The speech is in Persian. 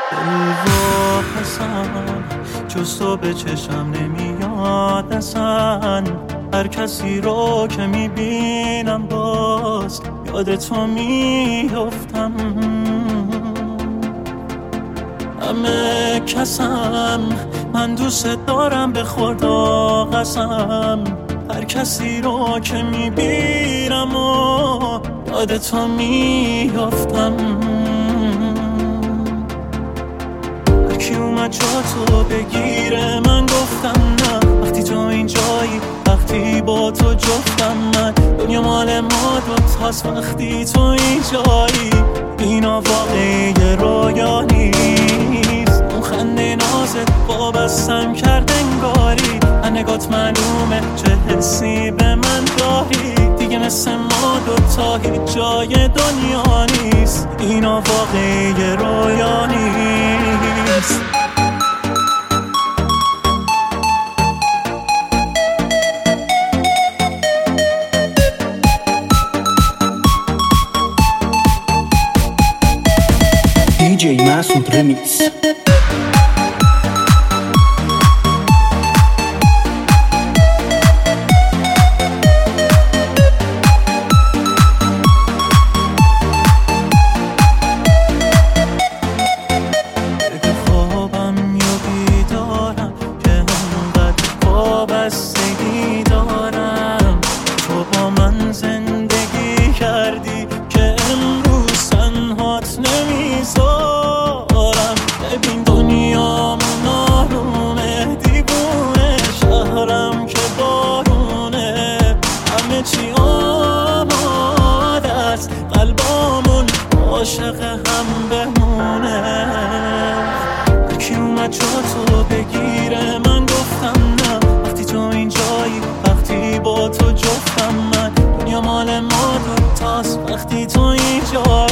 دلواپسم جز تو به چشم نمیاد اصلا. هر کسی رو که میبینم باز یاد تو میفتم. همه کسم من دوست دارم به خدا قسم. هر کسی رو که میبینم و یاد تو میفتم. هرکی اومد جا تو بگیره من گفتم نه. وقتی تو اینجایی وقتی با تو جفتم من. دنیا مال ما دوتاست وقتی تو اینجایی. اینا واقعی رویا نیست. اون خنده نازت وابستم کرد انگاری. نگات معلومه چه حسی به من داری. دیگه مثل ما دوتا هیچ جای دنیا نیست. اینا واقعی رویا نیست. DJ Masud Remix. بستگی دارم تو با من زندگی کردی که امروز تنهات نمیذارم. ببین دنیامون آرومه دیوونه شهرم که بارونه. همه چی آماده است قلبامون عاشق هم بمونه. هرکی اومد جا تو بگیره من گفتم نه. تو اینجایی وقتی با تو جفتم من. دنیا مال ما دوتاست وقتی تو اینجایی.